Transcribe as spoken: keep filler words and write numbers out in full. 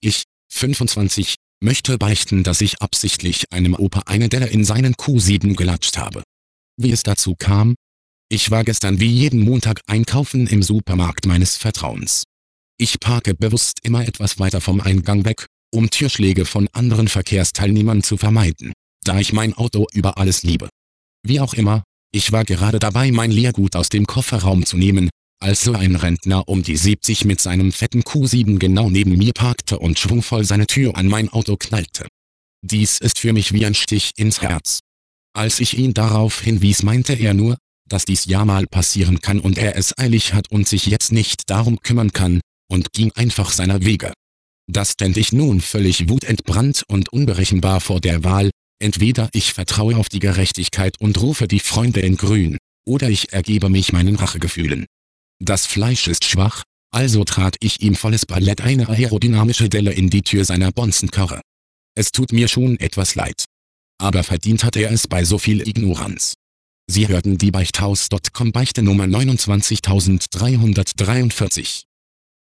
Ich, fünfundzwanzig, möchte beichten, dass ich absichtlich einem Opa eine Delle in seinen Q sieben gelatscht habe. Wie es dazu kam? Ich war gestern wie jeden Montag einkaufen im Supermarkt meines Vertrauens. Ich parke bewusst immer etwas weiter vom Eingang weg, um Türschläge von anderen Verkehrsteilnehmern zu vermeiden, da ich mein Auto über alles liebe. Wie auch immer, ich war gerade dabei, mein Leergut aus dem Kofferraum zu nehmen, als so ein Rentner um die siebzig mit seinem fetten Q sieben genau neben mir parkte und schwungvoll seine Tür an mein Auto knallte. Dies ist für mich wie ein Stich ins Herz. Als ich ihn darauf hinwies, meinte er nur, dass dies ja mal passieren kann und er es eilig hat und sich jetzt nicht darum kümmern kann, und ging einfach seiner Wege. Da stand ich nun völlig wutentbrannt und unberechenbar vor der Wahl: Entweder ich vertraue auf die Gerechtigkeit und rufe die Freunde in Grün, oder ich ergebe mich meinen Rachegefühlen. Das Fleisch ist schwach, also trat ich ihm volles Ballett eine aerodynamische Delle in die Tür seiner Bonzenkarre. Es tut mir schon etwas leid. Aber verdient hat er es bei so viel Ignoranz. Sie hörten die Beichthaus Punkt com Beichte Nummer neunundzwanzigtausenddreihundertdreiundvierzig.